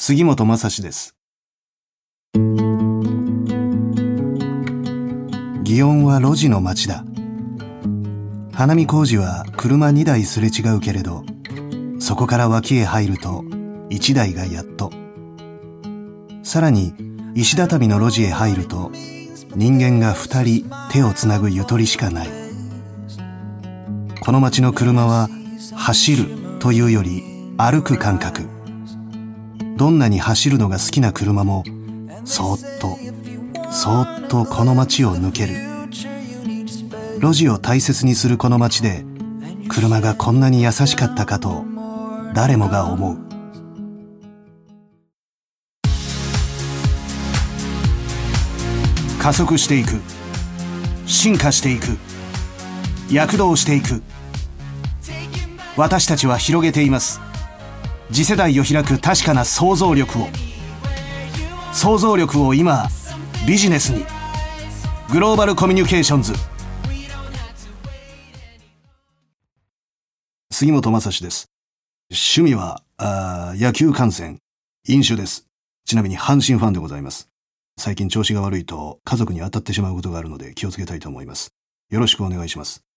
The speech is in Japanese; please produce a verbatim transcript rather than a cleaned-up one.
杉本昌史です。祇園は路地の街だ。花見小路は車にだいすれ違うけれど、そこから脇へ入るといちだいがやっと。さらに石畳の路地へ入ると人間がふたり手をつなぐゆとりしかない。この街の車は走るというより歩く感覚。どんなに走るのが好きな車もそーっとそーっとこの街を抜ける。路地を大切にするこの街で車がこんなに優しかったかと誰もが思う。加速していく、進化していく、躍動していく。私たちは広げています。次世代を開く確かな想像力を。想像力を今ビジネスに。グローバルコミュニケーションズ。杉本昌史です。趣味はあ野球観戦、飲酒です。ちなみに阪神ファンでございます。最近調子が悪いと家族に当たってしまうことがあるので気をつけたいと思います。よろしくお願いします。